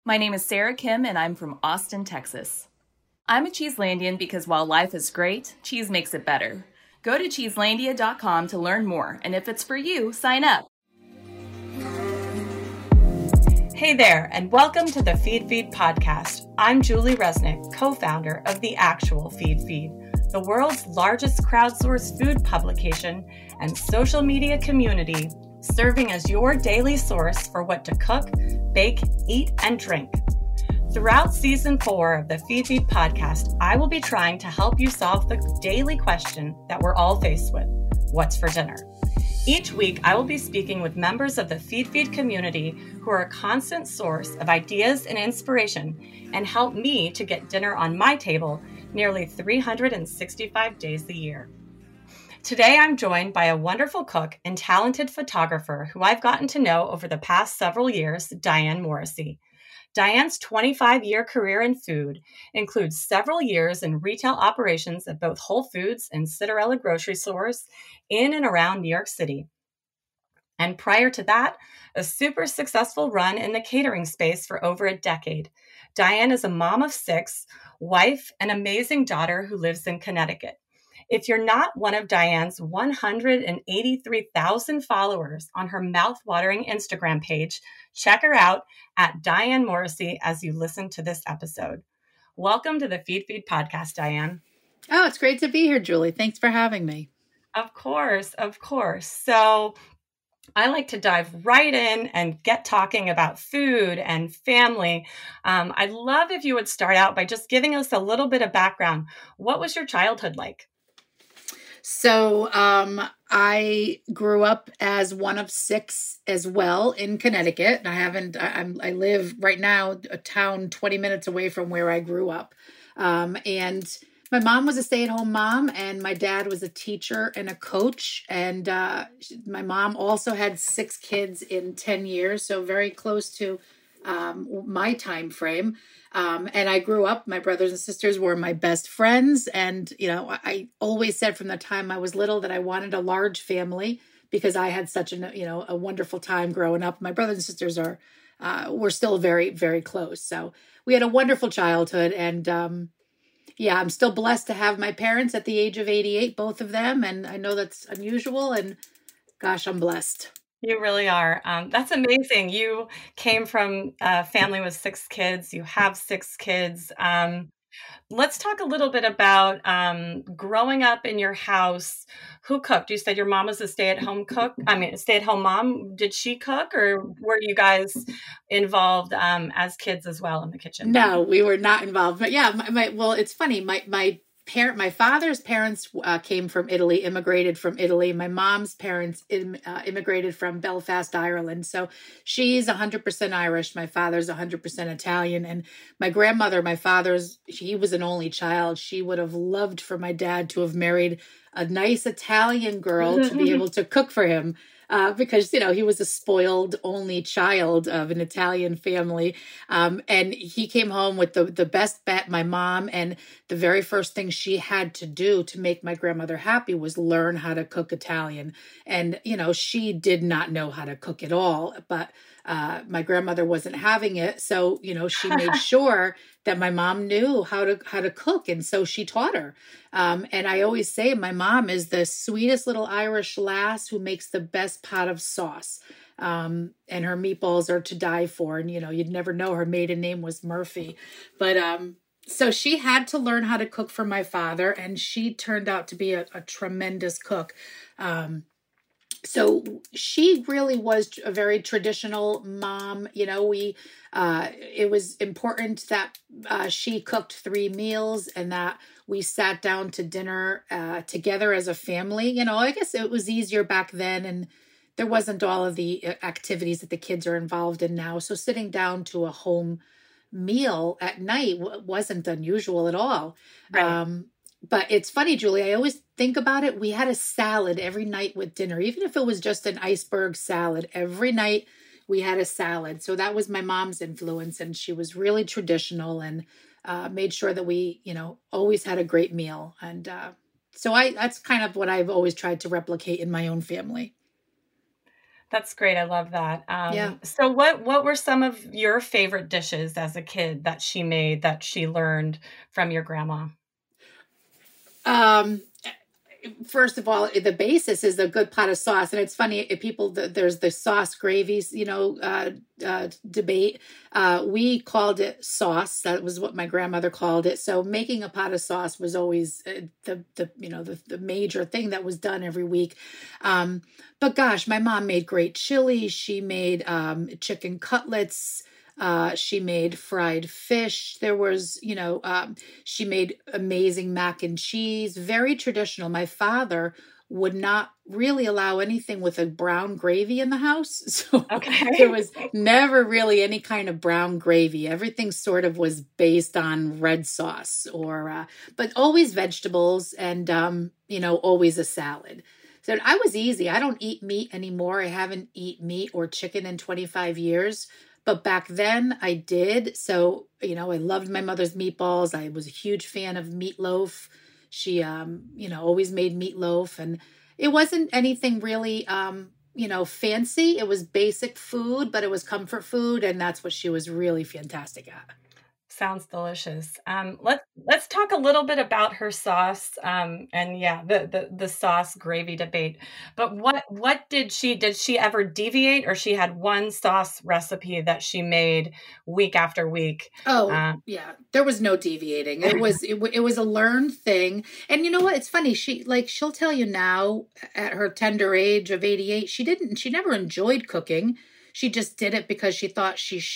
My name is Sarah Kim, and I'm from Austin, Texas. I'm a Cheeselandian because while life is great, cheese makes it better. Go to cheeselandia.com to learn more, and if it's for you, sign up. Hey there, and welcome to the Feed podcast. I'm Julie Resnick, co-founder of the Actual Feed, the world's largest crowdsourced food publication and social media community, serving as your daily source for what to cook, bake, eat, and drink. Throughout season 4 of the Feed podcast, I will be trying to help you solve the daily question that we're all faced with: what's for dinner? Each week, I will be speaking with members of the Feed community who are a constant source of ideas and inspiration and help me to get dinner on my table nearly 365 days a year. Today, I'm joined by a wonderful cook and talented photographer who I've gotten to know over the past several years, Diane Morrissey. Diane's 25-year career in food includes several years in retail operations at both Whole Foods and Cinderella grocery stores in and around New York City. And prior to that, a super successful run in the catering space for over a decade. Diane is a mom of 6, wife, and amazing daughter who lives in Connecticut. If you're not one of Diane's 183,000 followers on her mouth-watering Instagram page, check her out at Diane Morrissey as you listen to this episode. Welcome to the Feed podcast, Diane. Oh, it's great to be here, Julie. Thanks for having me. Of course. So I like to dive right in and get talking about food and family. I'd love if you would start out by just giving us a little bit of background. What was your childhood like? So I grew up as one of 6 as well in Connecticut. I live right now a town 20 minutes away from where I grew up. And my mom was a stay-at-home mom, and my dad was a teacher and a coach. And my mom also had 6 kids in 10 years, so very close to my time frame. And I grew up, my brothers and sisters were my best friends. And, I always said from the time I was little that I wanted a large family because I had such a wonderful time growing up. My brothers and sisters were still very, very close. So we had a wonderful childhood. And, I'm still blessed to have my parents at the age of 88, both of them. And I know that's unusual, and gosh, I'm blessed. You really are. That's amazing. You came from a family with 6 kids. You have 6 kids. Let's talk a little bit about growing up in your house. Who cooked? You said your mom was a stay-at-home mom. Did she cook, or were you guys involved as kids as well in the kitchen? No, we were not involved. But yeah, it's funny. My father's parents came from Italy, immigrated from Italy. My mom's parents immigrated from Belfast, Ireland. So she's 100% Irish. My father's 100% Italian. And my grandmother, he was an only child. She would have loved for my dad to have married a nice Italian girl to be able to cook for him. Because, he was a spoiled only child of an Italian family. And he came home with the best bet, my mom. And the very first thing she had to do to make my grandmother happy was learn how to cook Italian. And, she did not know how to cook at all, but my grandmother wasn't having it. So, she made sure that my mom knew how to cook. And so she taught her. And I always say my mom is the sweetest little Irish lass who makes the best pot of sauce. And her meatballs are to die for. And, you'd never know her maiden name was Murphy. But so she had to learn how to cook for my father. And she turned out to be a tremendous cook. So she really was a very traditional mom. It was important that she cooked 3 meals and that we sat down to dinner together as a family. I guess it was easier back then, and there wasn't all of the activities that the kids are involved in now. So sitting down to a home meal at night wasn't unusual at all. Right. But it's funny, Julie, I always think about it. We had a salad every night with dinner, even if it was just an iceberg salad. Every night we had a salad. So that was my mom's influence, and she was really traditional and made sure that we, always had a great meal. And so that's kind of what I've always tried to replicate in my own family. That's great. I love that. Yeah. So what were some of your favorite dishes as a kid that she made that she learned from your grandma? Um, First of all, the basis is a good pot of sauce, and it's funny. There's the sauce gravies, debate. We called it sauce. That was what my grandmother called it. So making a pot of sauce was always the major thing that was done every week. But gosh, my mom made great chili. She made chicken cutlets. She made fried fish. She made amazing mac and cheese, very traditional. My father would not really allow anything with a brown gravy in the house. So there Okay. was never really any kind of brown gravy. Everything sort of was based on red sauce but always vegetables and, always a salad. So I was easy. I don't eat meat anymore. I haven't eaten meat or chicken in 25 years. But back then I did. So, I loved my mother's meatballs. I was a huge fan of meatloaf. She, always made meatloaf, and it wasn't anything really, fancy. It was basic food, but it was comfort food. And that's what she was really fantastic at. Sounds delicious. Let's talk a little bit about her sauce, and yeah, the sauce gravy debate. But what did she ever deviate, or she had one sauce recipe that she made week after week? Oh, Uh, yeah. There was no deviating. It was a learned thing. And you know what? It's funny. She'll tell you now at her tender age of 88, she never enjoyed cooking. She just did it because she thought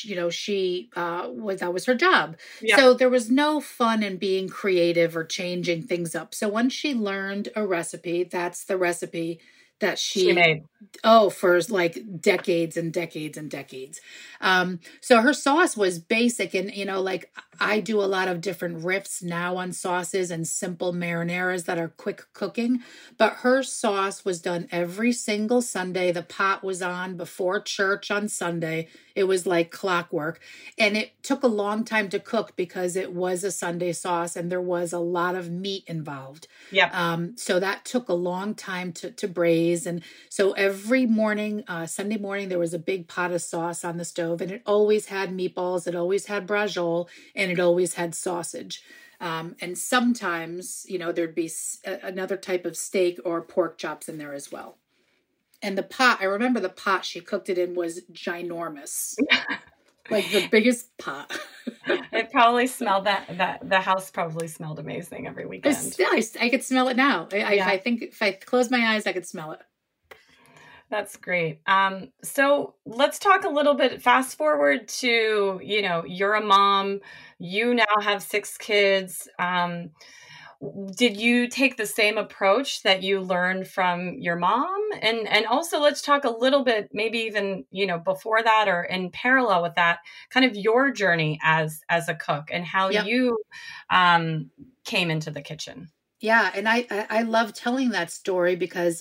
that was her job. yeah, So there was no fun in being creative or changing things up. So once she learned a recipe, that's the recipe that she made. for like decades and decades and decades. So her sauce was basic, and like I do a lot of different riffs now on sauces and simple marinaras that are quick cooking, but her sauce was done every single Sunday. The pot was on before church on Sunday. It was like clockwork, and it took a long time to cook because it was a Sunday sauce and there was a lot of meat involved. Yeah. So that took a long time to braise. And so every morning, Sunday morning, there was a big pot of sauce on the stove, and it always had meatballs, it always had braciole, and it always had sausage. And sometimes, there'd be another type of steak or pork chops in there as well. And the pot, I remember the pot she cooked it in was ginormous, like the biggest pot. It probably smelled that the house probably smelled amazing every weekend. I could smell it now. Yeah. I think if I close my eyes, I could smell it. That's great. So let's talk a little bit, fast forward to, you're a mom, you now have 6 kids. Did you take the same approach that you learned from your mom? And also let's talk a little bit, maybe even, before that or in parallel with that, kind of your journey as a cook and how Yep. you came into the kitchen. Yeah. And I love telling that story because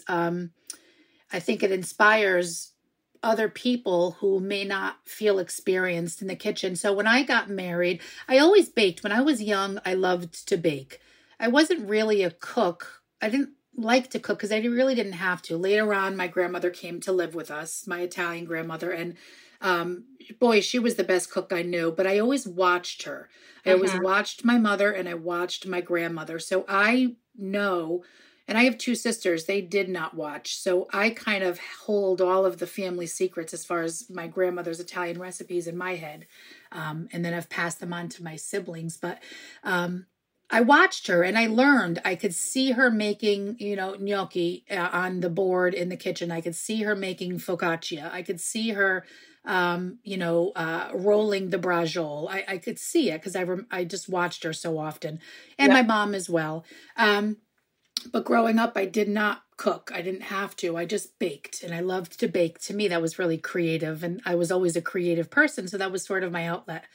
I think it inspires other people who may not feel experienced in the kitchen. So when I got married, I always baked. When I was young, I loved to bake. I wasn't really a cook. I didn't like to cook because I really didn't have to. Later on, my grandmother came to live with us, my Italian grandmother, and boy, she was the best cook I knew, but I always watched her. I always watched my mother and I watched my grandmother. So I know, and I have 2 sisters, they did not watch. So I kind of hold all of the family secrets as far as my grandmother's Italian recipes in my head. And then I've passed them on to my siblings. But I watched her and I learned. I could see her making, gnocchi on the board in the kitchen. I could see her making focaccia. I could see her, rolling the braciole. I could see it because I just watched her so often, and my mom as well. But growing up, I did not cook. I didn't have to. I just baked, and I loved to bake. To me, that was really creative, and I was always a creative person, so that was sort of my outlet.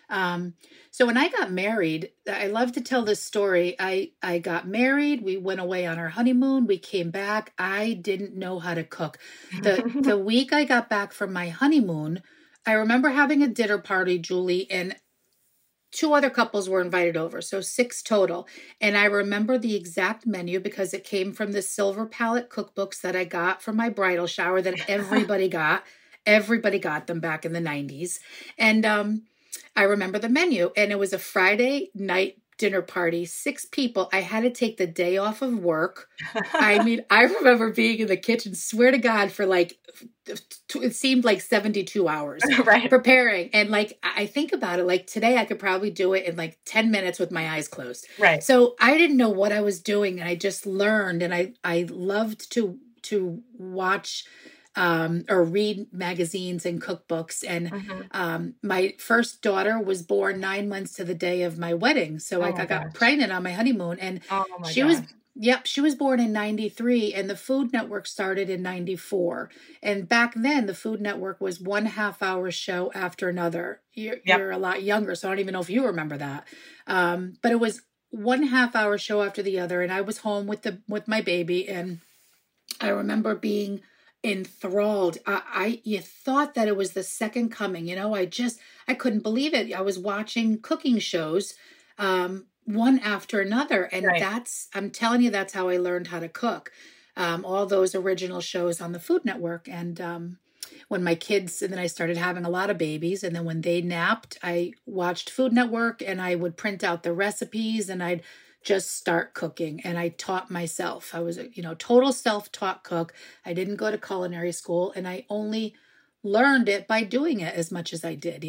So when I got married, I love to tell this story. I got married. We went away on our honeymoon. We came back. I didn't know how to cook. The week I got back from my honeymoon, I remember having a dinner party, Julie, and two other couples were invited over, so 6 total. And I remember the exact menu because it came from the silver palette cookbooks that I got for my bridal shower that everybody got. Everybody got them back in the 90s. And I remember the menu, and it was a Friday night dinner party, 6 people. I had to take the day off of work. I mean, I remember being in the kitchen, swear to God, for like, it seemed like 72 hours Right. preparing. And like, I think about it, like today I could probably do it in like 10 minutes with my eyes closed. Right. So I didn't know what I was doing. And I just learned, and I loved to watch or read magazines and cookbooks. And my first daughter was born 9 months to the day of my wedding. So I got pregnant on my honeymoon, and she was born in 93, and the Food Network started in 94. And back then the Food Network was 1 half-hour show after another. You're a lot younger, so I don't even know if you remember that. But it was 1 half-hour show after the other. And I was home with my baby, and I remember being enthralled. You thought that it was the second coming. I couldn't believe it. I was watching cooking shows, one after another. And I'm telling you, that's how I learned how to cook. All those original shows on the Food Network. And when my kids, and then I started having a lot of babies. And then when they napped, I watched Food Network, and I would print out the recipes, and I'd just start cooking. And I taught myself. I was a total self-taught cook. I didn't go to culinary school, and I only learned it by doing it as much as I did,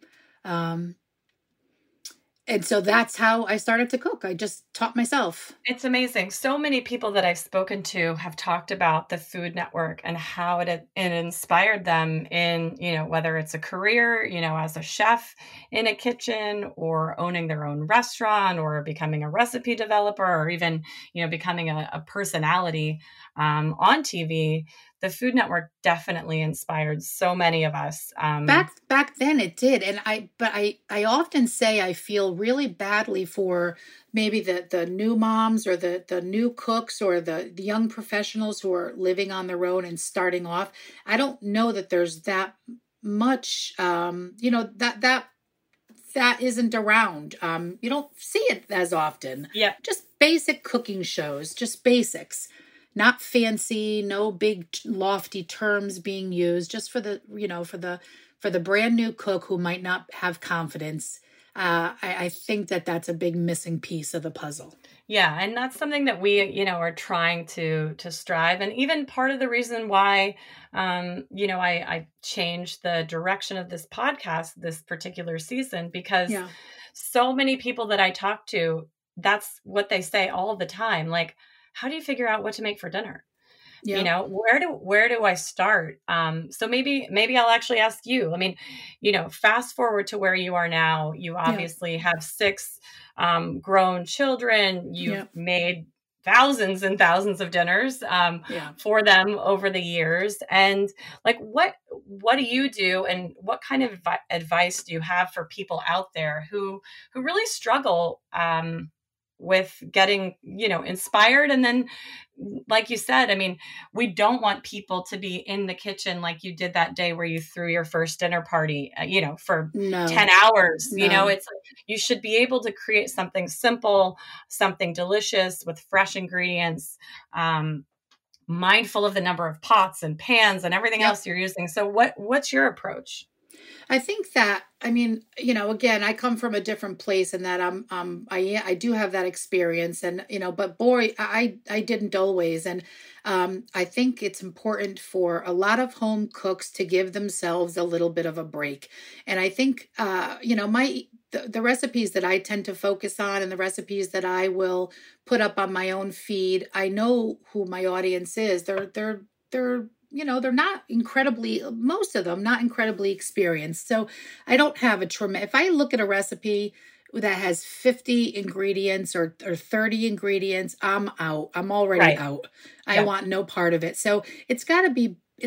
and so that's how I started to cook. I just taught myself. It's amazing. So many people that I've spoken to have talked about the Food Network and how it inspired them in, whether it's a career, as a chef in a kitchen, or owning their own restaurant, or becoming a recipe developer, or even, becoming a personality on TV. The Food Network definitely inspired so many of us. Back then it did. And I often say I feel really badly for maybe the new moms, or the new cooks, or the young professionals who are living on their own and starting off. I don't know that there's that much, that isn't around. You don't see it as often. Yeah. Just basic cooking shows, just basics. Not fancy, no big lofty terms being used, just for the brand new cook who might not have confidence. I think that's a big missing piece of the puzzle. Yeah. And that's something that we, are trying to strive. And even part of the reason why, I changed the direction of this podcast this particular season, because so many people that I talk to, that's what they say all the time. Like, how do you figure out what to make for dinner? Yeah. Where do I start? So maybe I'll actually ask you. I mean, fast forward to where you are now. You obviously have 6 grown children. You've made thousands and thousands of dinners for them over the years. And like, what do you do, and what kind of advice do you have for people out there who really struggle with getting, inspired? And then, like you said, I mean, we don't want people to be in the kitchen like you did that day where you threw your first dinner party, for 10 hours. No. It's you should be able to create something simple, something delicious with fresh ingredients, mindful of the number of pots and pans and everything else you're using. So what's your approach? I think that, again, I come from a different place, in that I do have that experience, and, but boy, I didn't always. And I think it's important for a lot of home cooks to give themselves a little bit of a break. And I think, the recipes that I tend to focus on, and the recipes that I will put up on my own feed, I know who my audience is. They're not incredibly, most of them, not incredibly experienced. So I don't have if I look at a recipe that has 50 ingredients or 30 ingredients, I'm out. I'm already out. I want no part of it. So it's got to be, a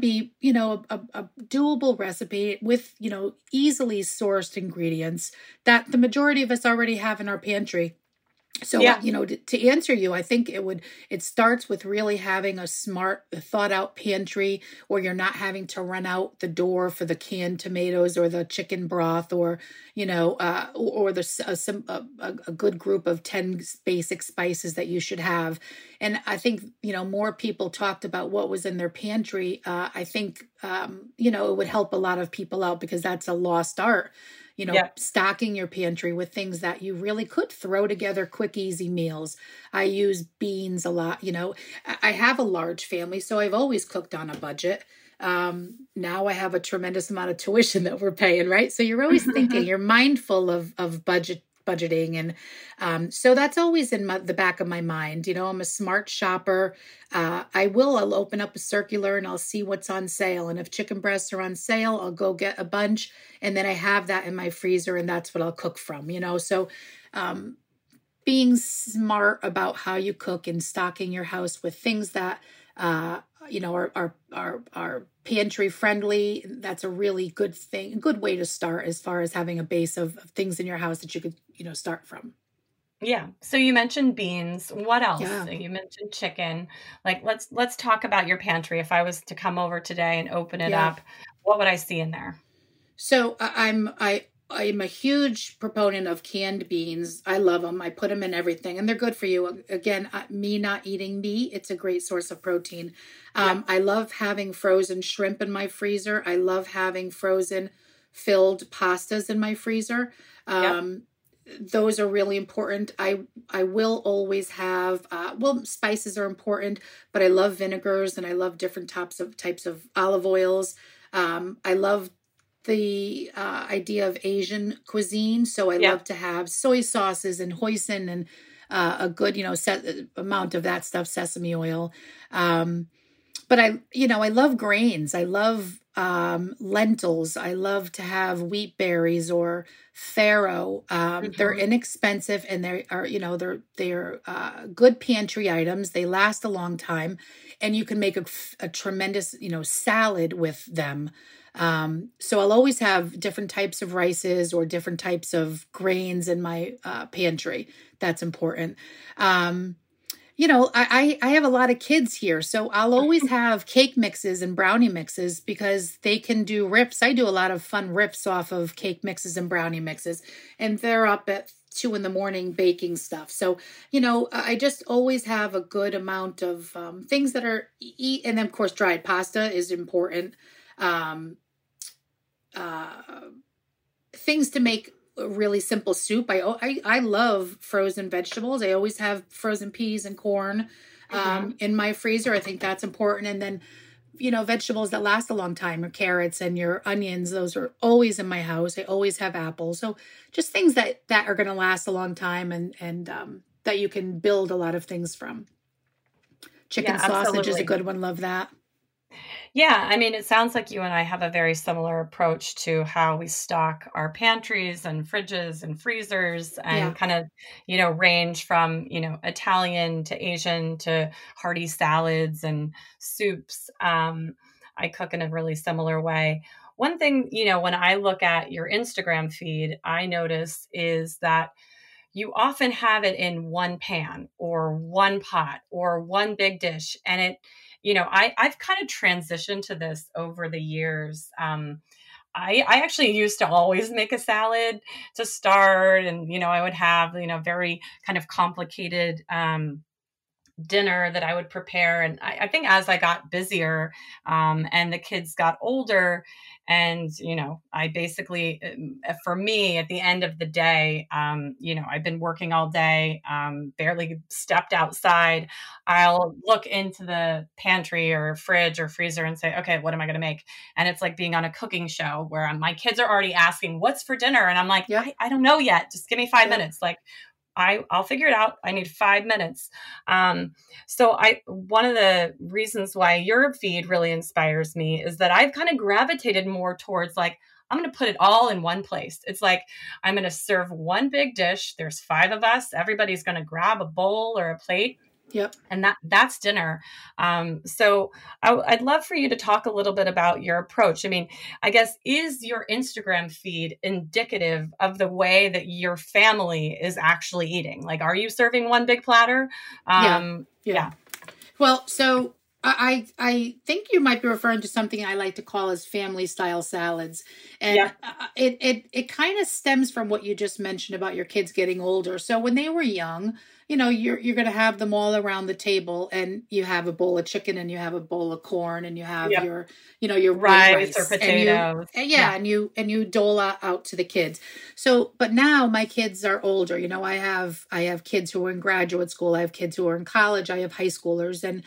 doable recipe with, easily sourced ingredients that the majority of us already have in our pantry. So, Yeah. to answer you, I think it starts with really having a smart, thought out pantry where you're not having to run out the door for the canned tomatoes or the chicken broth or, or a good group of 10 basic spices that you should have. And I think, more people talked about what was in their pantry. I think, it would help a lot of people out because that's a lost art. Stocking your pantry with things that you really could throw together quick, easy meals. I use beans a lot. I have a large family, so I've always cooked on a budget. Now I have a tremendous amount of tuition that we're paying, right? So you're always thinking, you're mindful of budgeting. And so that's always in the back of my mind. I'm a smart shopper. I'll open up a circular and I'll see what's on sale. And if chicken breasts are on sale, I'll go get a bunch. And then I have that in my freezer and that's what I'll cook from, So being smart about how you cook and stocking your house with things that, are pantry friendly. That's a really good thing, a good way to start as far as having a base of things in your house that you could, start from. Yeah. So you mentioned beans. What else? Yeah. You mentioned chicken. Like, let's talk about your pantry. If I was to come over today and open it up, what would I see in there? So I'm a huge proponent of canned beans. I love them. I put them in everything and they're good for you. Again, me not eating meat, it's a great source of protein. I love having frozen shrimp in my freezer. I love having frozen filled pastas in my freezer. Those are really important. I will always have, spices are important, but I love vinegars and I love different types of olive oils. I love the idea of Asian cuisine. So I love to have soy sauces and hoisin and a good, amount of that stuff, sesame oil. But I love grains. I love lentils. I love to have wheat berries or farro. They're inexpensive and they are, they're good pantry items. They last a long time and you can make a tremendous, salad with them. So I'll always have different types of rices or different types of grains in my pantry. That's important. I have a lot of kids here, so I'll always have cake mixes and brownie mixes because they can do rips. I do a lot of fun rips off of cake mixes and brownie mixes, and they're up at 2 a.m. baking stuff. So, I just always have a good amount of things that are and then of course dried pasta is important. Things to make a really simple soup. I love frozen vegetables. I always have frozen peas and corn in my freezer. I think that's important. And then, vegetables that last a long time, or carrots and your onions, those are always in my house. I always have apples. So just things that are going to last a long time and that you can build a lot of things from. Chicken sausage is a good one. Love that. Yeah, I mean, it sounds like you and I have a very similar approach to how we stock our pantries and fridges and freezers and kind of, range from, Italian to Asian to hearty salads and soups. I cook in a really similar way. One thing, when I look at your Instagram feed, I notice is that you often have it in one pan or one pot or one big dish. And I've kind of transitioned to this over the years. I actually used to always make a salad to start. And, I would have, very kind of complicated dinner that I would prepare. And I think as I got busier and the kids got older and, I basically, for me at the end of the day, I've been working all day, barely stepped outside. I'll look into the pantry or fridge or freezer and say, okay, what am I going to make? And it's like being on a cooking show where my kids are already asking what's for dinner. And I'm like, I don't know yet. Just give me 5 minutes. Like, I'll figure it out. I need 5 minutes. So one of the reasons why your feed really inspires me is that I've kind of gravitated more towards like, I'm going to put it all in one place. It's like, I'm going to serve one big dish. There's 5 of us. Everybody's going to grab a bowl or a plate. Yep. And that's dinner. So I'd love for you to talk a little bit about your approach. I mean, I guess, is your Instagram feed indicative of the way that your family is actually eating? Like, are you serving one big platter? Yeah. Well, so I think you might be referring to something I like to call as family style salads. And it kind of stems from what you just mentioned about your kids getting older. So when they were young, you're going to have them all around the table, and you have a bowl of chicken, and you have a bowl of corn, and you have your rice or potatoes. And you dole out to the kids. So, but now my kids are older. I have kids who are in graduate school. I have kids who are in college. I have high schoolers. And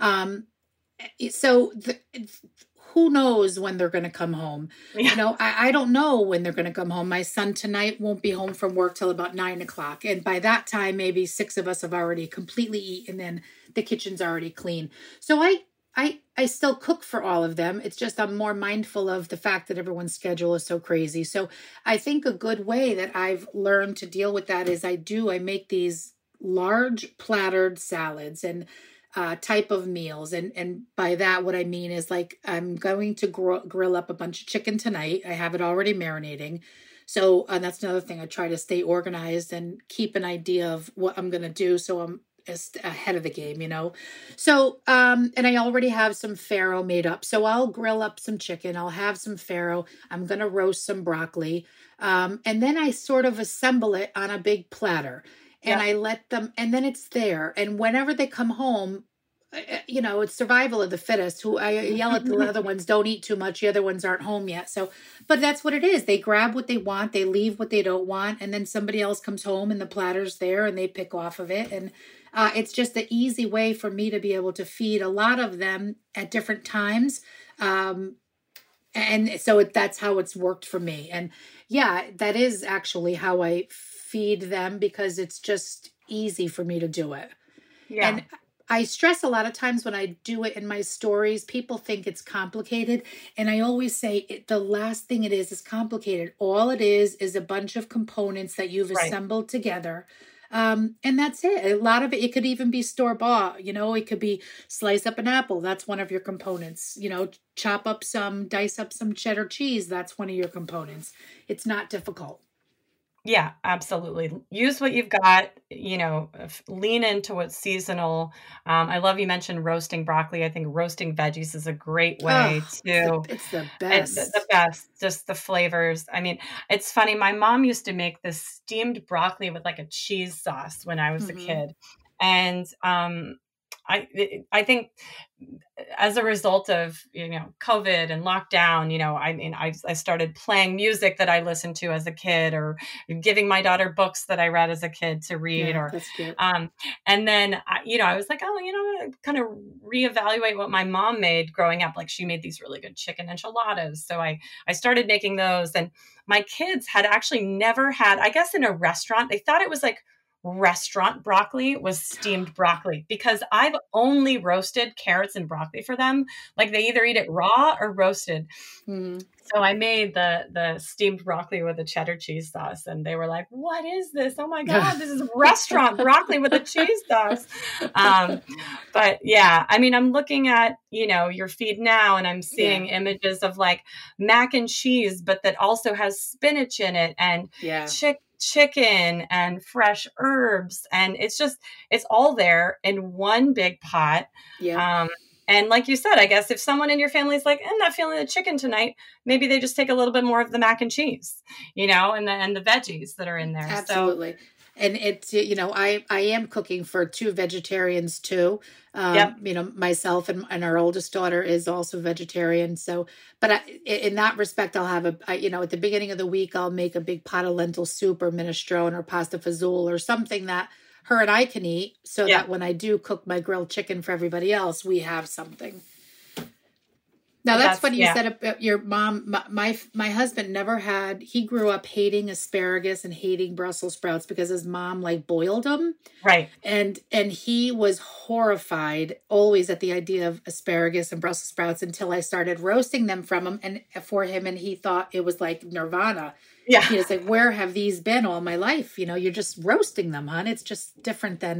who knows when they're going to come home? Yeah. I don't know when they're going to come home. My son tonight won't be home from work till about 9:00. And by that time, maybe 6 of us have already completely eaten and the kitchen's already clean. So I still cook for all of them. It's just I'm more mindful of the fact that everyone's schedule is so crazy. So I think a good way that I've learned to deal with that is I make these large plattered salads and type of meals. And by that, what I mean is, like, I'm going to grill up a bunch of chicken tonight. I have it already marinating. So that's another thing. I try to stay organized and keep an idea of what I'm going to do, so I'm ahead of the game, So, and I already have some farro made up. So I'll grill up some chicken. I'll have some farro. I'm going to roast some broccoli. And then I sort of assemble it on a big platter. And I let them, and then it's there. And whenever they come home, it's survival of the fittest. Who I yell at the other ones, don't eat too much. The other ones aren't home yet. So, but that's what it is. They grab what they want. They leave what they don't want. And then somebody else comes home and the platter's there and they pick off of it. And it's just the easy way for me to be able to feed a lot of them at different times. And so that's how it's worked for me. And yeah, that is actually how I feed them, because it's just easy for me to do it. Yeah. And I stress a lot of times when I do it in my stories, people think it's complicated. And I always say the last thing it is complicated. All it is a bunch of components that you've assembled together. And that's it. A lot of it could even be store-bought. It could be slice up an apple. That's one of your components. Dice up some cheddar cheese. That's one of your components. It's not difficult. Yeah, absolutely. Use what you've got, lean into what's seasonal. I love you mentioned roasting broccoli. I think roasting veggies is a great way to. It's the best. The best, just the flavors. I mean, it's funny. My mom used to make this steamed broccoli with like a cheese sauce when I was a kid. And I think as a result of, COVID and lockdown, I started playing music that I listened to as a kid, or giving my daughter books that I read as a kid to read, that's cute. And then, I was like, kind of reevaluate what my mom made growing up. Like, she made these really good chicken enchiladas. So I started making those, and my kids had actually never had, I guess in a restaurant, they thought it was like restaurant broccoli was steamed broccoli, because I've only roasted carrots and broccoli for them. Like, they either eat it raw or roasted. So I made the steamed broccoli with a cheddar cheese sauce, and they were like, what is this? Oh my God, this is restaurant broccoli with a cheese sauce. But yeah, I mean, I'm looking at, your feed now, and I'm seeing images of like mac and cheese, but that also has spinach in it, and chicken and fresh herbs. And it's all there in one big pot. Yeah. And like you said, I guess if someone in your family is like, I'm not feeling the chicken tonight, maybe they just take a little bit more of the mac and cheese, and the veggies that are in there. Absolutely. So, and it's, I am cooking for 2 vegetarians too. Myself and our oldest daughter is also vegetarian. So, but in that respect, I'll have at the beginning of the week, I'll make a big pot of lentil soup or minestrone or pasta fazool or something that her and I can eat, so that when I do cook my grilled chicken for everybody else, we have something. Now that's funny you said about your mom. My husband he grew up hating asparagus and hating Brussels sprouts because his mom boiled them. Right. And he was horrified always at the idea of asparagus and Brussels sprouts until I started roasting them for him. And he thought it was like nirvana. Yeah. He was like, where have these been all my life? You're just roasting them, hon. It's just different than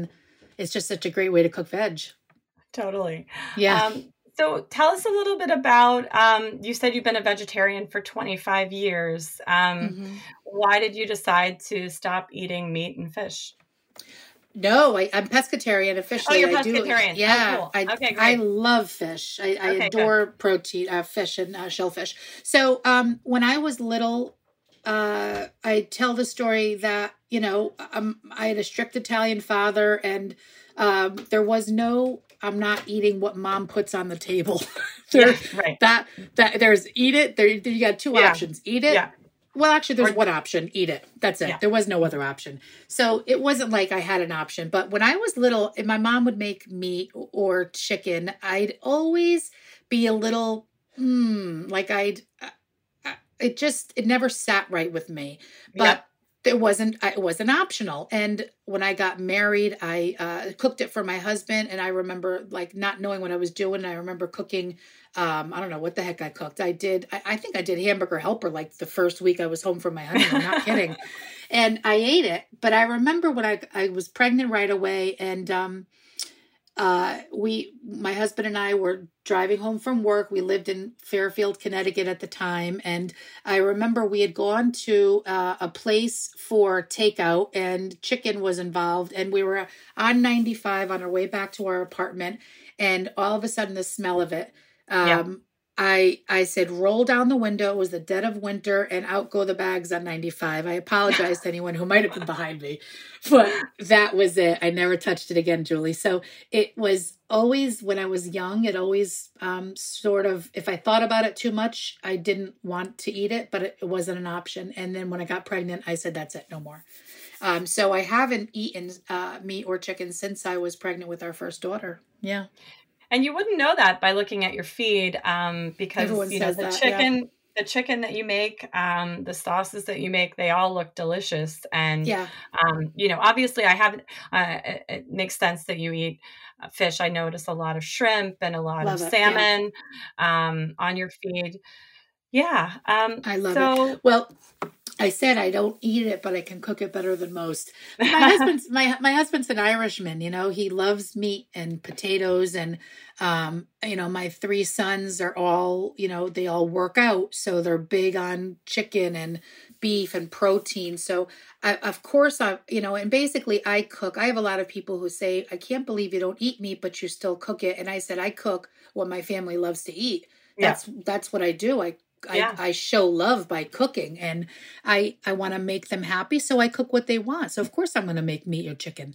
it's just such a great way to cook veg. Totally. Yeah. So tell us a little bit about, you said you've been a vegetarian for 25 years. Why did you decide to stop eating meat and fish? No, I'm pescatarian officially. Oh, you're pescatarian. Yeah. Oh, cool. Okay, great. I love fish. I adore protein, fish and shellfish. So when I was little, I tell the story that, I had a strict Italian father, and there was no, I'm not eating what mom puts on the table. Right. That there's eat it. There you got two options. Eat it. Yeah. Well, actually, there's one option. Eat it. That's it. Yeah. There was no other option. So it wasn't like I had an option. But when I was little, if my mom would make meat or chicken, I'd always be a little, it never sat right with me. But it wasn't optional. And when I got married, I cooked it for my husband. And I remember not knowing what I was doing. I remember cooking, I don't know what the heck I cooked. I think I did hamburger helper the first week I was home from my honeymoon. I'm not kidding. And I ate it. But I remember when I was pregnant right away, and my husband and I were driving home from work. We lived in Fairfield, Connecticut at the time. And I remember we had gone to a place for takeout, and chicken was involved. And we were on 95 on our way back to our apartment. And all of a sudden, the smell of it, I said, roll down the window. It was the dead of winter, and out go the bags on 95. I apologize to anyone who might have been behind me, but that was it. I never touched it again, Julie. So it was always, when I was young, it always if I thought about it too much, I didn't want to eat it, but it wasn't an option. And then when I got pregnant, I said, that's it, no more. So I haven't eaten meat or chicken since I was pregnant with our first daughter. Yeah. And you wouldn't know that by looking at your feed, because the chicken that you make, the sauces that you make, they all look delicious. And obviously, I haven't. It makes sense that you eat fish. I notice a lot of shrimp and a lot of salmon on your feed. Yeah, I love it. Well, I said I don't eat it, but I can cook it better than most. My husband's an Irishman. He loves meat and potatoes, and my three sons are all, they all work out, so they're big on chicken and beef and protein. So of course, and basically I cook. I have a lot of people who say, I can't believe you don't eat meat, but you still cook it. And I said, I cook what my family loves to eat. That's what I do. I show love by cooking, and I want to make them happy. So I cook what they want. So of course I'm going to make meat or chicken.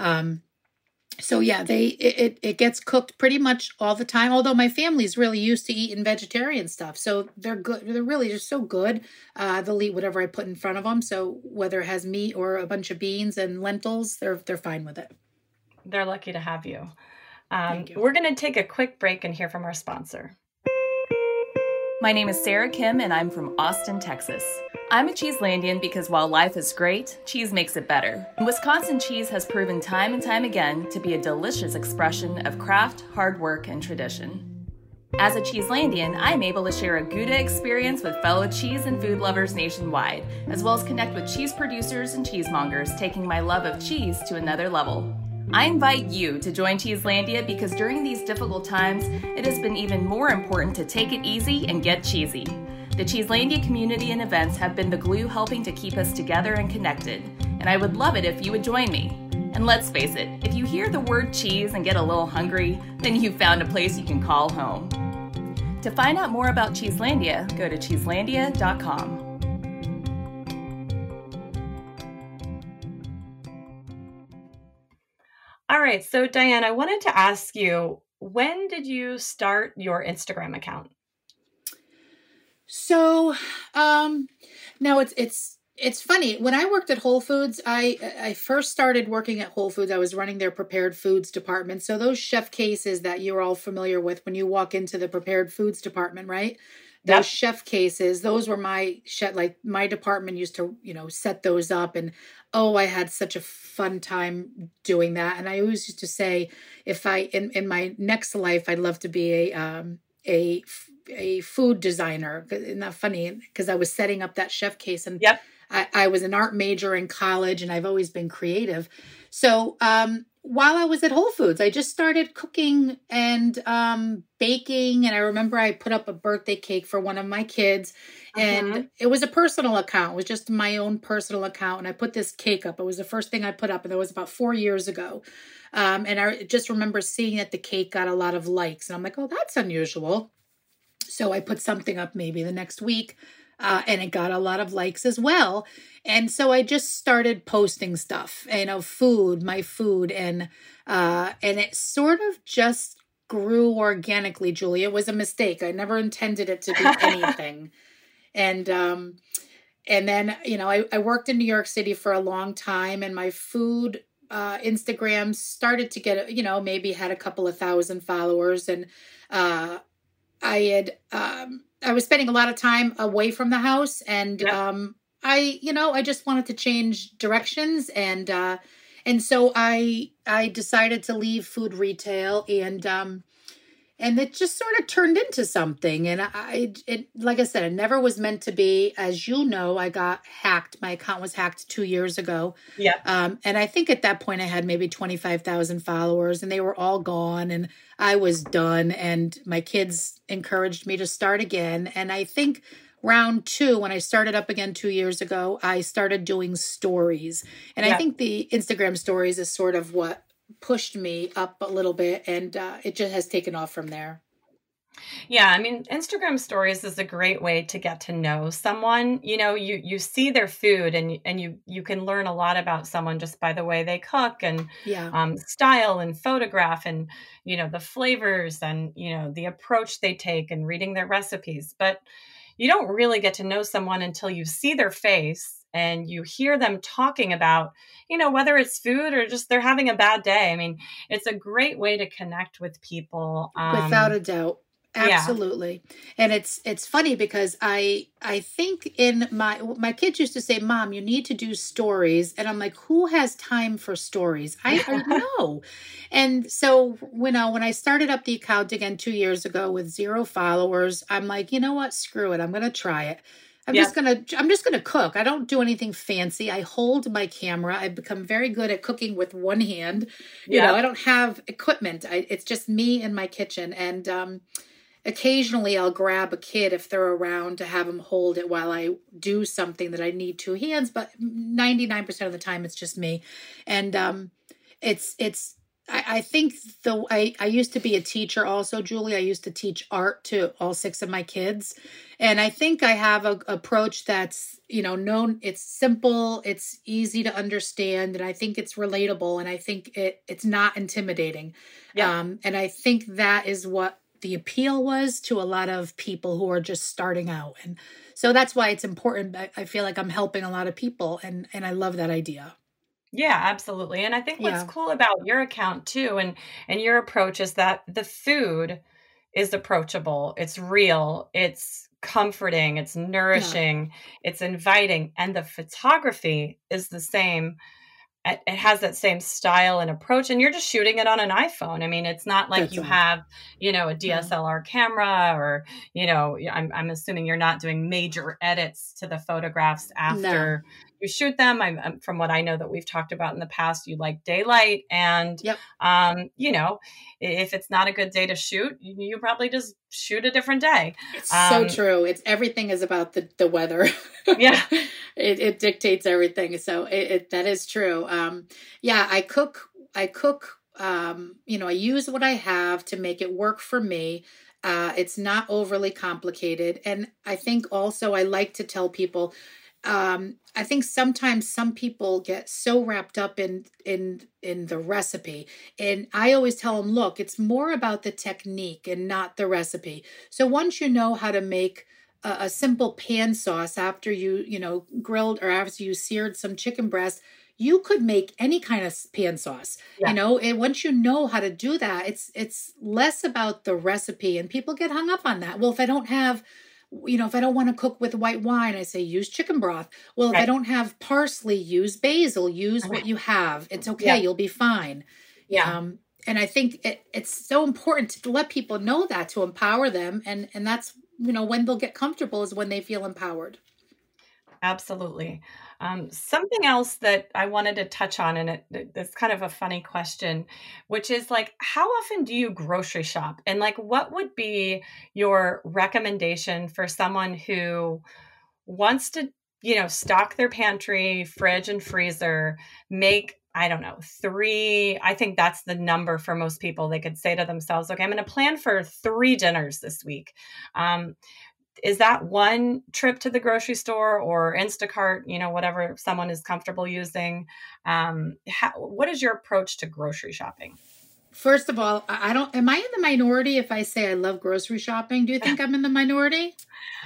It gets cooked pretty much all the time. Although my family's really used to eating vegetarian stuff. So they're good. They're really just so good. They'll eat whatever I put in front of them. So whether it has meat or a bunch of beans and lentils, they're fine with it. They're lucky to have you. Thank you. We're going to take a quick break and hear from our sponsor. My name is Sarah Kim, and I'm from Austin, Texas. I'm a Cheeselandian because while life is great, cheese makes it better. Wisconsin cheese has proven time and time again to be a delicious expression of craft, hard work, and tradition. As a Cheeselandian, I'm able to share a Gouda experience with fellow cheese and food lovers nationwide, as well as connect with cheese producers and cheesemongers, taking my love of cheese to another level. I invite you to join Cheeselandia because during these difficult times, it has been even more important to take it easy and get cheesy. The Cheeselandia community and events have been the glue helping to keep us together and connected, and I would love it if you would join me. And let's face it, if you hear the word cheese and get a little hungry, then you've found a place you can call home. To find out more about Cheeselandia, go to cheeselandia.com. All right. So, Diane, I wanted to ask you, when did you start your Instagram account? So, now it's funny. When I worked at Whole Foods, I first started working at Whole Foods. I was running their prepared foods department. So those chef cases that you're all familiar with when you walk into the prepared foods department, right? Those chef cases, those were my department used to, set those up. And I had such a fun time doing that. And I always used to say, if in my next life, I'd love to be a food designer. Isn't that funny? Because I was setting up that chef case, and I was an art major in college, and I've always been creative. So while I was at Whole Foods, I just started cooking and baking. And I remember I put up a birthday cake for one of my kids, and it was a personal account. It was just my own personal account. And I put this cake up. It was the first thing I put up, and that was about 4 years ago. And I just remember seeing that the cake got a lot of likes. And I'm like, oh, that's unusual. So I put something up maybe the next week, and it got a lot of likes as well. And so I just started posting stuff, my food, and it sort of just grew organically, Julie. It was a mistake. I never intended it to be anything. And then, I worked in New York City for a long time, and my food Instagram started to get, maybe had a couple of thousand followers. And I was spending a lot of time away from the house, and I just wanted to change directions, and so I decided to leave food retail, and it just sort of turned into something. And like I said, it never was meant to be. As you know, I got hacked. My account was hacked 2 years ago. Yeah. And I think at that point I had maybe 25,000 followers, and they were all gone, and I was done. And my kids encouraged me to start again. And I think round 2, when I started up again 2 years ago, I started doing stories. And I think the Instagram stories is sort of what pushed me up a little bit, and it just has taken off from there. Yeah, I mean, Instagram stories is a great way to get to know someone. You see their food, and you can learn a lot about someone just by the way they cook, and style and photograph, and the flavors, and the approach they take, and reading their recipes. But you don't really get to know someone until you see their face and you hear them talking about, whether it's food or just they're having a bad day. I mean, it's a great way to connect with people. Without a doubt. Absolutely. Yeah. And it's funny because I think in my kids used to say, Mom, you need to do stories. And I'm like, who has time for stories? I know. And so, when I started up the account again 2 years ago with 0 followers, I'm like, you know what? Screw it. I'm going to try it. I'm just going to cook. I don't do anything fancy. I hold my camera. I've become very good at cooking with one hand. I don't have equipment. It's just me in my kitchen. And, occasionally I'll grab a kid if they're around to have them hold it while I do something that I need 2 hands, but 99% of the time it's just me. And, I think I used to be a teacher also, Julie. I used to teach art to all 6 of my kids. And I think I have an approach that's, known. It's simple. It's easy to understand. And I think it's relatable. And I think it's not intimidating. Yeah. And I think that is what the appeal was to a lot of people who are just starting out. And so that's why it's important. I feel like I'm helping a lot of people, and I love that idea. Yeah, absolutely. And I think what's cool about your account too, and your approach, is that the food is approachable. It's real. It's comforting. It's nourishing. It's inviting. And the photography is the same. It has that same style and approach, and you're just shooting it on an iPhone. I mean, it's not like you have, a DSLR camera, or, I'm assuming you're not doing major edits to the photographs after you shoot them. I'm from what I know that we've talked about in the past, you like daylight, and, if it's not a good day to shoot, you probably just shoot a different day. It's so true. Everything is about the weather. Yeah. It dictates everything. So that is true. I cook, I use what I have to make it work for me. It's not overly complicated. And I think also I like to tell people, I think sometimes some people get so wrapped up in the recipe, and I always tell them, look, it's more about the technique and not the recipe. So once you know how to make a simple pan sauce after you grilled, or after you seared some chicken breast, you could make any kind of pan sauce, and once you know how to do that, it's less about the recipe, and people get hung up on that. Well, if I don't want to cook with white wine, I say use chicken broth. Well, if I don't have parsley, use basil, use what you have. It's okay. You'll be fine. Yeah. And I think it's so important to let people know that, to empower them. And that's, when they'll get comfortable is when they feel empowered. Absolutely. Something else that I wanted to touch on, and it's kind of a funny question, which is like, how often do you grocery shop? And like, what would be your recommendation for someone who wants to, stock their pantry, fridge, and freezer, make, I don't know, three? I think that's the number for most people. They could say to themselves, okay, I'm going to plan for 3 dinners this week. Um, is that one trip to the grocery store or Instacart, whatever someone is comfortable using? What is your approach to grocery shopping? First of all, I don't, am I in the minority if I say I love grocery shopping? Do you think I'm in the minority?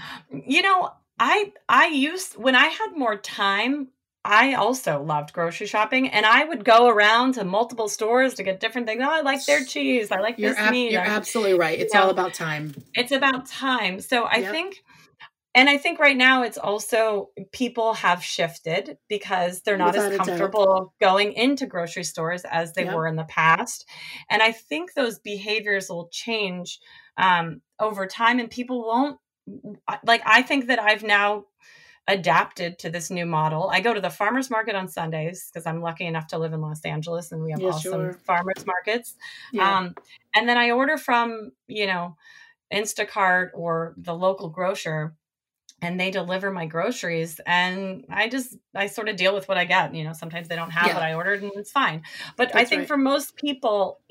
When I had more time, I also loved grocery shopping, and I would go around to multiple stores to get different things. Oh, I like their cheese. I like this meat. You're absolutely right. It's all about time. It's about time. So I think right now it's also, people have shifted because they're not as comfortable going into grocery stores as they were in the past. And I think those behaviors will change over time, and people won't, like, I think that I've now adapted to this new model. I go to the farmers market on Sundays because I'm lucky enough to live in Los Angeles and we have awesome farmers markets. Yeah. And then I order from, Instacart or the local grocer, and they deliver my groceries, and I sort of deal with what I get. Sometimes they don't have what I ordered, and it's fine. But I think for most people,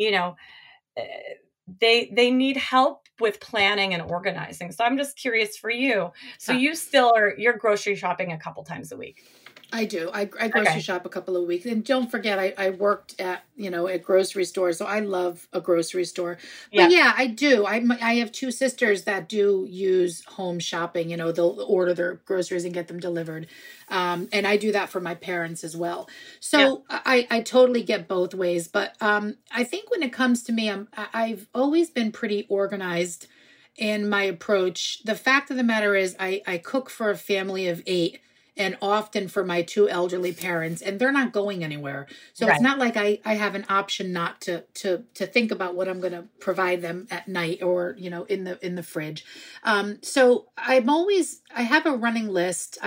they need help with planning and organizing. So I'm just curious for you. So you're grocery shopping a couple times a week. I do. I grocery shop a couple of weeks. And don't forget, I worked at grocery stores. So I love a grocery store. But I do. I have 2 sisters that do use home shopping. They'll order their groceries and get them delivered. And I do that for my parents as well. So I totally get both ways. But I think when it comes to me, I've always been pretty organized in my approach. The fact of the matter is I cook for a family of 8. And often for my 2 elderly parents, and they're not going anywhere. So it's not like I have an option not to think about what I'm going to provide them at night or, in the fridge. So I have a running list.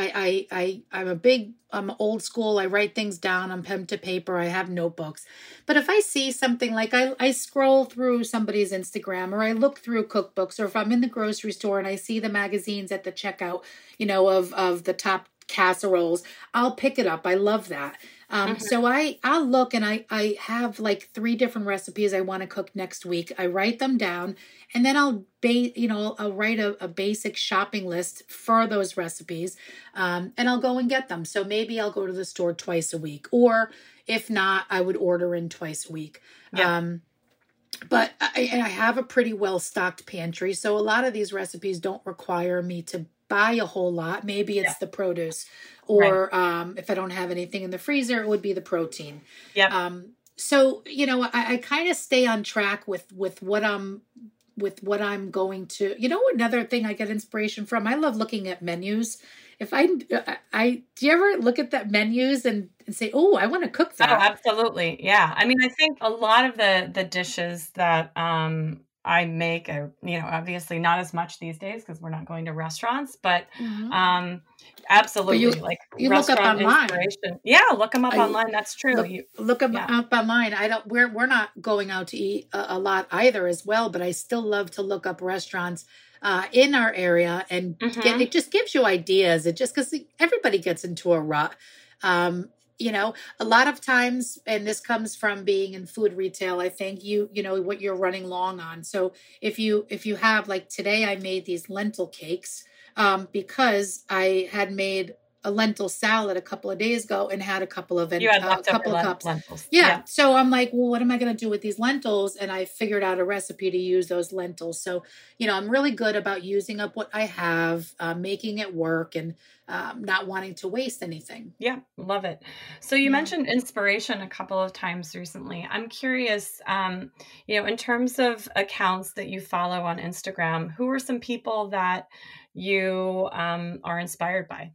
I'm old school. I write things down on pen to paper. I have notebooks. But if I see something, like I scroll through somebody's Instagram, or I look through cookbooks, or if I'm in the grocery store and I see the magazines at the checkout, of the top casseroles, I'll pick it up. I love that. So I'll look, and I have like 3 different recipes I want to cook next week. I write them down, and then I'll write a basic shopping list for those recipes. And I'll go and get them. So maybe I'll go to the store twice a week, or if not, I would order in twice a week. Yeah. But I have a pretty well-stocked pantry. So a lot of these recipes don't require me to buy a whole lot. Maybe it's the produce, or if I don't have anything in the freezer, it would be the protein. Yeah. So, I kind of stay on track with what I'm going to, another thing I get inspiration from. I love looking at menus. If do you ever look at that menus and say, oh, I want to cook that? Oh, absolutely. Yeah. I mean, I think a lot of the dishes that, I make, obviously not as much these days because we're not going to restaurants, but absolutely, you look up online. Yeah, look them up online. That's true. Look them up online. We're not going out to eat a lot either as well, but I still love to look up restaurants in our area, and it just gives you ideas. It just, because everybody gets into a rut. A lot of times, and this comes from being in food retail, I think what you're running long on. So if you have, like today, I made these lentil cakes because I had made a lentil salad a couple of days ago and had a couple of cups. Lentils. Yeah. So I'm like, well, what am I going to do with these lentils? And I figured out a recipe to use those lentils. So, I'm really good about using up what I have, making it work, and not wanting to waste anything. Yeah. Love it. So you mentioned inspiration a couple of times recently. I'm curious, in terms of accounts that you follow on Instagram, who are some people that you are inspired by?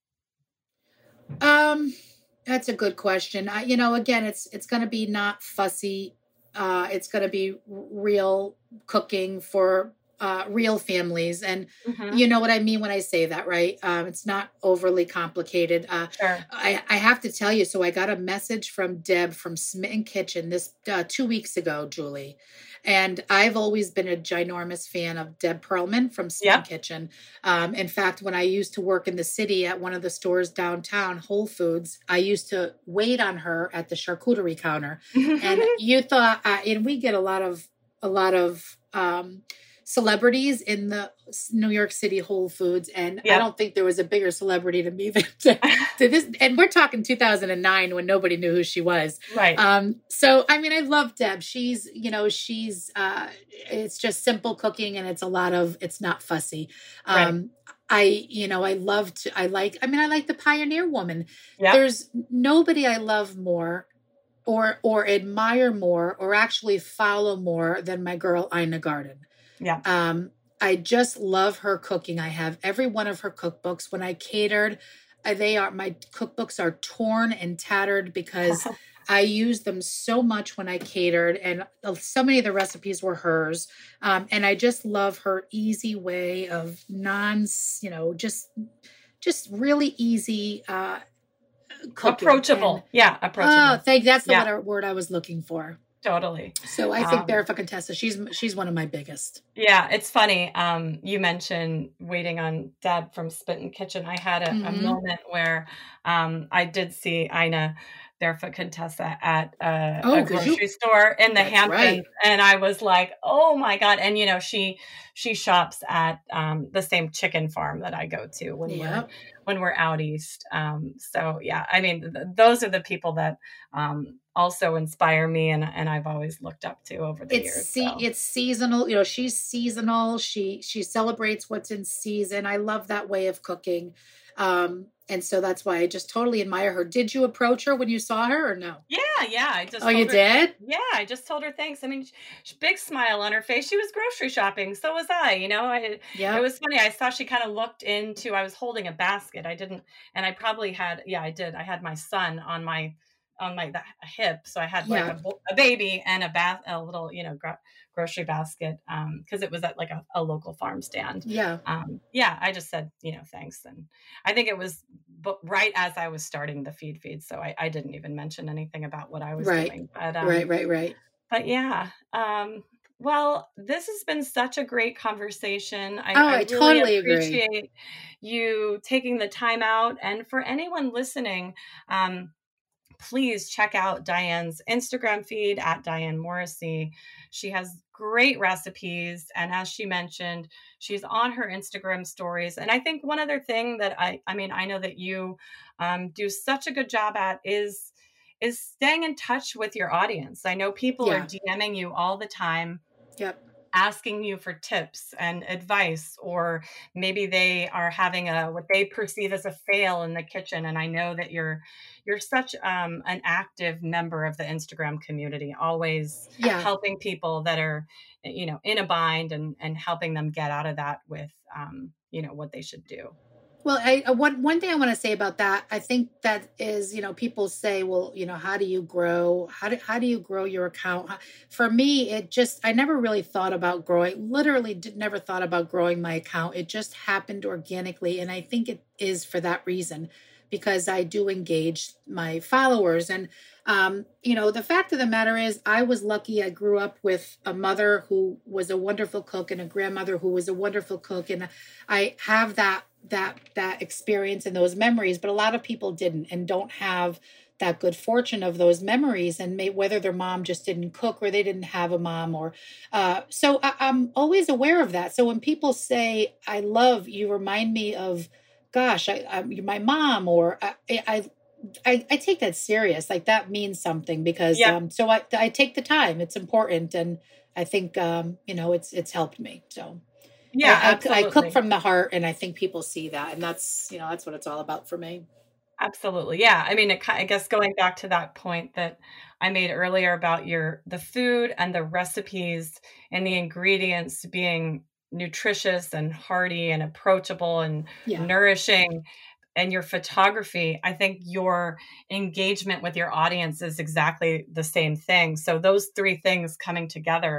That's a good question. Again, it's going to be not fussy. It's going to be real cooking for real families. And Mm-hmm. you know what I mean when I say that, right? It's not overly complicated. Sure. I have to tell you, so I got a message from Deb from Smitten Kitchen this 2 weeks ago, Julie. And I've always been a ginormous fan of Deb Perlman from Smitten Yep. Kitchen. In fact, when I used to work in the city at one of the stores downtown, Whole Foods, I used to wait on her at the charcuterie counter. And you thought, and we get a lot of celebrities in the New York City Whole Foods, and Yep. I don't think there was a bigger celebrity to me than to this. And we're talking 2009 when nobody knew who she was. Right. So I mean, I love Deb. She's it's just simple cooking, and it's not fussy. Right. I like the Pioneer Woman. Yep. There's nobody I love more or admire more or actually follow more than my girl Ina Garten. Yeah. I just love her cooking. I have every one of her cookbooks. When I catered, my cookbooks are torn and tattered because I used them so much when I catered, and so many of the recipes were hers. And I just love her easy way of just really easy cooking. Approachable. Approachable. That's the word I was looking for. Totally. So I think Barefoot Contessa, she's one of my biggest. Yeah, it's funny. You mentioned waiting on Deb from Smitten Kitchen. I had a moment where I did see Ina Barefoot Contessa at a grocery store in the Hamptons, right. And I was like, "Oh my God!" And she shops at the same chicken farm that I go to when we're out east. So yeah, I mean, those are the people that also inspire me, and I've always looked up to over the years. It's seasonal. She's seasonal. She celebrates what's in season. I love that way of cooking. And so that's why I just totally admire her. Did you approach her when you saw her or no? Yeah. I just. Oh, you did? Yeah, I just told her thanks. I mean, big smile on her face. She was grocery shopping. So was I. It was funny. I saw she kind of looked into. I was holding a basket. I didn't, and I probably had. Yeah, I did. I had my son on my hip, so I had like a baby and a little grocery basket because it was at like a local farm stand. I just said thanks, and I think it was right as I was starting the feed, so I didn't even mention anything about what I was doing. But, right. But yeah. Well, this has been such a great conversation. I totally really agree. Appreciate you taking the time out, and for anyone listening, please check out Diane's Instagram feed at Diane Morrissey. She has great recipes. And as she mentioned, she's on her Instagram stories. And I think one other thing that I know that you do such a good job at is staying in touch with your audience. I know people are DMing you all the time. Yep. Asking you for tips and advice, or maybe they are having what they perceive as a fail in the kitchen. And I know that you're such an active member of the Instagram community, always helping people that are, in a bind and helping them get out of that with, what they should do. Well, one thing I want to say about that, I think that is, people say, well, how do you grow? How do you grow your account? For me, I never really thought about growing, never thought about growing my account. It just happened organically. And I think it is for that reason, because I do engage my followers. And, the fact of the matter is I was lucky. I grew up with a mother who was a wonderful cook and a grandmother who was a wonderful cook. And I have that experience and those memories, but a lot of people didn't and don't have that good fortune of those memories, and whether their mom just didn't cook or they didn't have a mom, or so I'm always aware of that. So when people say, I love you, remind me of, gosh, you're my mom, or I take that serious. Like that means something, because so I take the time. It's important, and I think it's helped me. So I cook from the heart, and I think people see that, and that's what it's all about for me. Absolutely. Yeah. I mean, I guess going back to that point that I made earlier about the food and the recipes and the ingredients being nutritious and hearty and approachable and nourishing, and your photography, I think your engagement with your audience is exactly the same thing. So those three things coming together,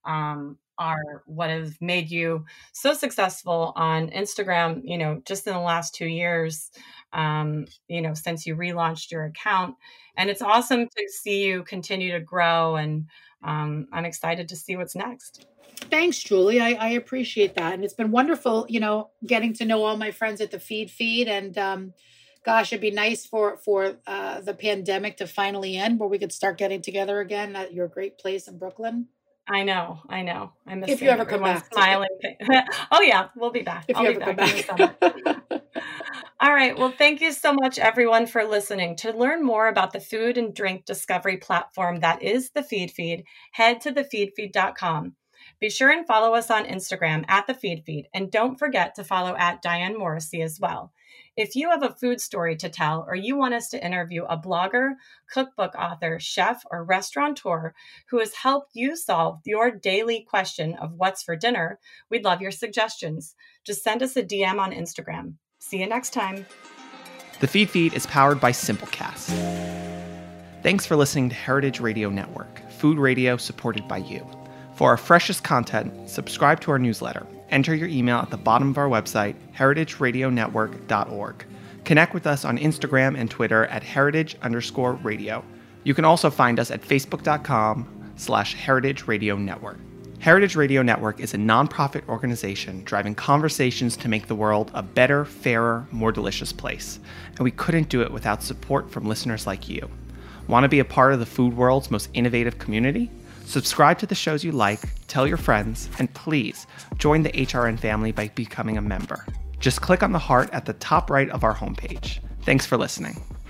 are what has made you so successful on Instagram, just in the last 2 years, since you relaunched your account. And it's awesome to see you continue to grow, and I'm excited to see what's next. Thanks, Julie. I appreciate that. And it's been wonderful, getting to know all my friends at the Feed. And gosh, it'd be nice for the pandemic to finally end, where we could start getting together again at your great place in Brooklyn. I know. I miss if you ever come back. Smiling. Oh yeah, we'll be back. If you ever come back. All right. Well, thank you so much, everyone, for listening. To learn more about the food and drink discovery platform that is the Feed, head to thefeedfeed.com. Be sure and follow us on Instagram at the Feed, and don't forget to follow at Diane Morrissey as well. If you have a food story to tell, or you want us to interview a blogger, cookbook author, chef, or restaurateur who has helped you solve your daily question of what's for dinner, we'd love your suggestions. Just send us a DM on Instagram. See you next time. The Feed is powered by Simplecast. Thanks for listening to Heritage Radio Network, food radio supported by you. For our freshest content, subscribe to our newsletter. Enter your email at the bottom of our website, heritageradionetwork.org. Connect with us on Instagram and Twitter at heritage_radio. You can also find us at facebook.com/Heritage Radio Network. Heritage Radio Network is a nonprofit organization driving conversations to make the world a better, fairer, more delicious place. And we couldn't do it without support from listeners like you. Want to be a part of the food world's most innovative community? Subscribe to the shows you like, tell your friends, and please join the HRN family by becoming a member. Just click on the heart at the top right of our homepage. Thanks for listening.